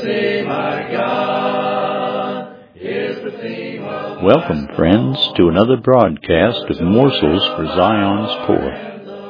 theme, my God, is the theme of Welcome, friends, to another broadcast of Morsels for Zion's Poor.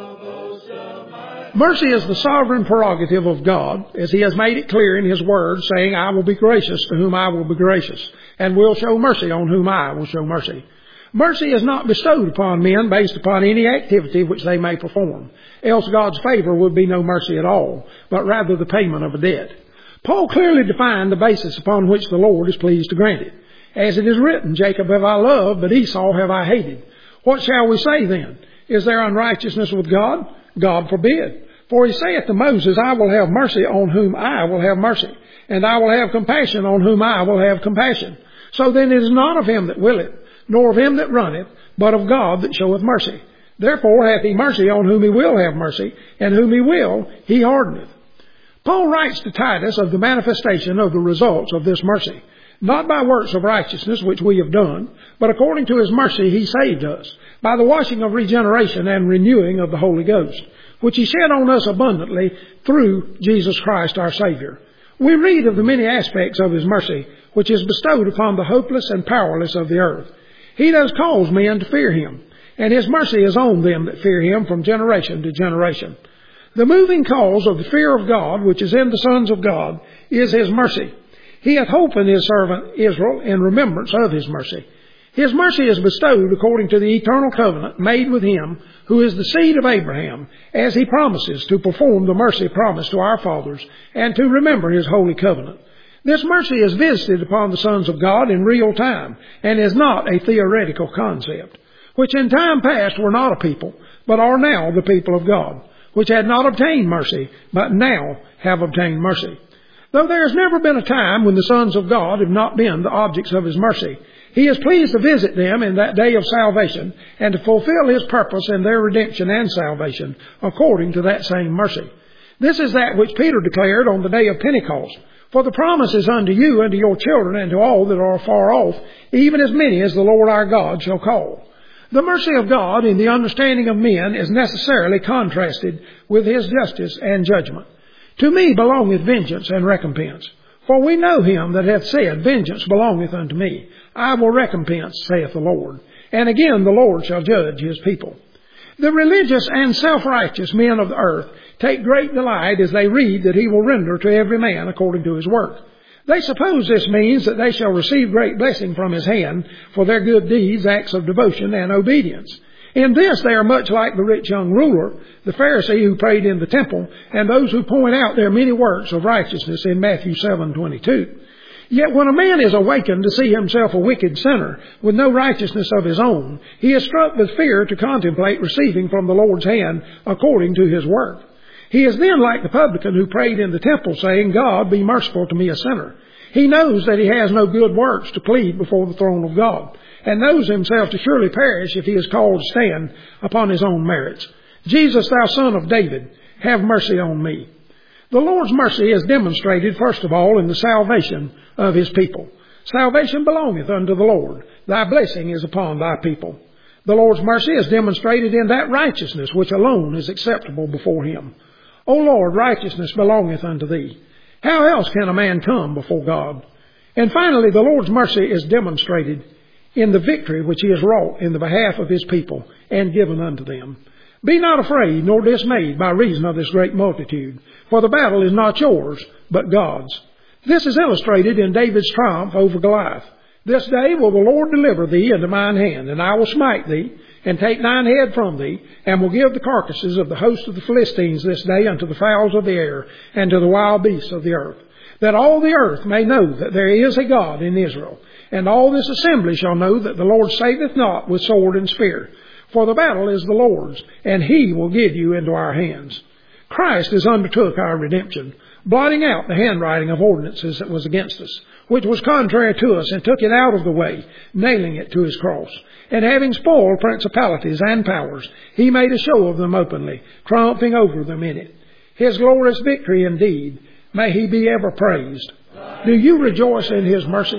Mercy is the sovereign prerogative of God, as He has made it clear in His Word, saying, I will be gracious to whom I will be gracious, and will show mercy on whom I will show mercy. Mercy is not bestowed upon men based upon any activity which they may perform, else God's favor would be no mercy at all, but rather the payment of a debt. Paul clearly defined the basis upon which the Lord is pleased to grant it. As it is written, Jacob have I loved, but Esau have I hated. What shall we say then? Is there unrighteousness with God? God forbid. For He saith to Moses, I will have mercy on whom I will have mercy, and I will have compassion on whom I will have compassion. So then it is not of him that willeth, nor of him that runneth, but of God that showeth mercy. Therefore hath He mercy on whom He will have mercy, and whom He will, He hardeneth. Paul writes to Titus of the manifestation of the results of this mercy, not by works of righteousness which we have done, but according to His mercy He saved us, by the washing of regeneration and renewing of the Holy Ghost, which He shed on us abundantly through Jesus Christ our Savior. We read of the many aspects of His mercy, which is bestowed upon the hopeless and powerless of the earth. He does cause men to fear Him, and His mercy is on them that fear Him from generation to generation. The moving cause of the fear of God, which is in the sons of God, is His mercy. He hath hope in His servant Israel in remembrance of His mercy. His mercy is bestowed according to the eternal covenant made with Him, who is the seed of Abraham, as He promises to perform the mercy promised to our fathers, and to remember His holy covenant. This mercy is visited upon the sons of God in real time, and is not a theoretical concept, which in time past were not a people, but are now the people of God, which had not obtained mercy, but now have obtained mercy. Though there has never been a time when the sons of God have not been the objects of His mercy, He is pleased to visit them in that day of salvation and to fulfill His purpose in their redemption and salvation according to that same mercy. This is that which Peter declared on the day of Pentecost. For the promise is unto you and to your children and to all that are far off, even as many as the Lord our God shall call. The mercy of God in the understanding of men is necessarily contrasted with His justice and judgment. To me belongeth vengeance and recompense. For we know Him that hath said, Vengeance belongeth unto me. I will recompense, saith the Lord. And again the Lord shall judge His people. The religious and self-righteous men of the earth take great delight as they read that He will render to every man according to his work. They suppose this means that they shall receive great blessing from His hand for their good deeds, acts of devotion, and obedience. In this they are much like the rich young ruler, the Pharisee who prayed in the temple, and those who point out their many works of righteousness in Matthew 7:22. Yet when a man is awakened to see himself a wicked sinner, with no righteousness of his own, he is struck with fear to contemplate receiving from the Lord's hand according to his work. He is then like the publican who prayed in the temple, saying, God, be merciful to me a sinner. He knows that he has no good works to plead before the throne of God, and knows himself to surely perish if he is called to stand upon his own merits. Jesus, thou Son of David, have mercy on me. The Lord's mercy is demonstrated, first of all, in the salvation of His people. Salvation belongeth unto the Lord. Thy blessing is upon thy people. The Lord's mercy is demonstrated in that righteousness which alone is acceptable before Him. O Lord, righteousness belongeth unto Thee. How else can a man come before God? And finally, the Lord's mercy is demonstrated in the victory which He has wrought in the behalf of His people and given unto them. Be not afraid nor dismayed by reason of this great multitude, for the battle is not yours, but God's. This is illustrated in David's triumph over Goliath. This day will the Lord deliver thee into mine hand, and I will smite thee, and take thine head from thee, and will give the carcasses of the host of the Philistines this day unto the fowls of the air, and to the wild beasts of the earth, that all the earth may know that there is a God in Israel. And all this assembly shall know that the Lord saveth not with sword and spear. For the battle is the Lord's, and He will give you into our hands. Christ has undertook our redemption, blotting out the handwriting of ordinances that was against us, which was contrary to us, and took it out of the way, nailing it to His cross. And having spoiled principalities and powers, He made a show of them openly, triumphing over them in it. His glorious victory indeed, may He be ever praised. Do you rejoice in His mercy?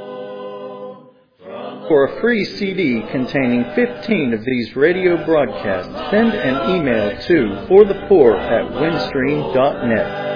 For a free CD containing 15 of these radio broadcasts, send an email to forthepoor@windstream.net.